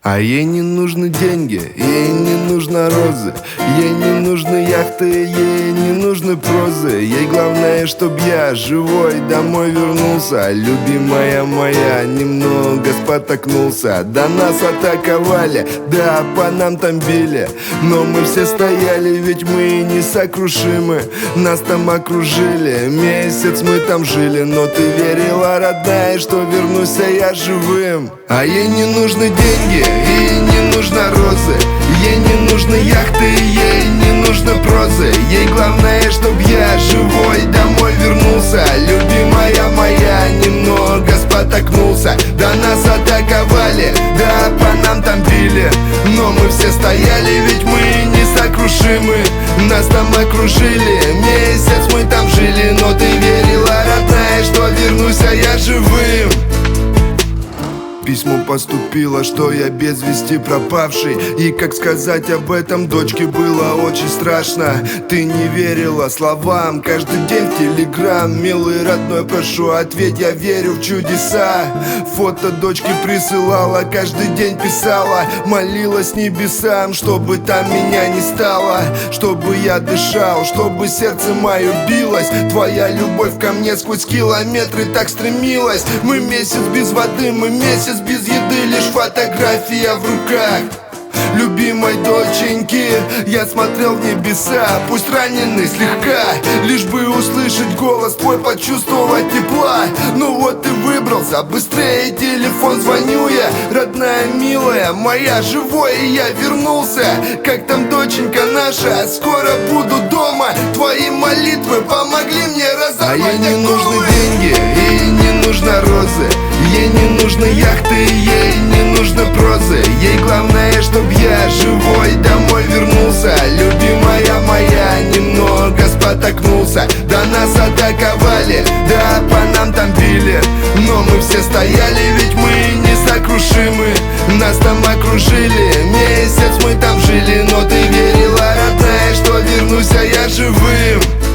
А ей не нужны деньги, ей не нужны розы, ей не нужны яхты, ей не нужны прозы. Ей главное, чтоб я живой домой вернулся. Любимая моя, немного спотыкнулся. Да нас атаковали, да по нам там били, но мы все стояли, ведь мы несокрушимы. Нас там окружили, месяц мы там жили, но ты верила, родная, что вернусь я живым. А ей не нужны деньги, ей не нужны розы, ей не нужны яхты, ей не нужны прозы. Ей главное, чтоб я живой домой вернулся. Любимая моя, немного спотыкнулся. Да нас атаковали, да по нам там били, но мы все стояли, ведь мы несокрушимы. Нас там окружили, месяц мы там жили, но ты верила, родная, что вернусь я живым. Письмо поступило, что я без вести пропавший. И как сказать об этом дочке было очень страшно. Ты не верила словам, каждый день в телеграм. Милый родной, прошу, ответь, я верю в чудеса. Фото дочки присылала, каждый день писала, молилась небесам, чтобы там меня не стало, чтобы я дышал, чтобы сердце мое билось. Твоя любовь ко мне сквозь километры так стремилась. Мы месяц без воды, мы месяц без еды, лишь фотография в руках любимой доченьки. Я смотрел в небеса, пусть раненый слегка, лишь бы услышать голос твой, почувствовать тепла. Ну вот и выбрался, быстрее телефон звоню я. Родная, милая моя, живой, и я вернулся. Как там доченька наша, скоро буду дома. Твои молитвы помогли мне разорвать. А ей не нужны деньги, ей не нужны розы, ей не нужны яхты, ей не нужны прозы. Ей главное, чтоб я живой домой вернулся. Любимая моя, немного спотыкнулся. Да нас атаковали, да по нам там били, но мы все стояли, ведь мы несокрушимы. Нас там окружили, месяц мы там жили, но ты верила, родная, что вернусь я живым.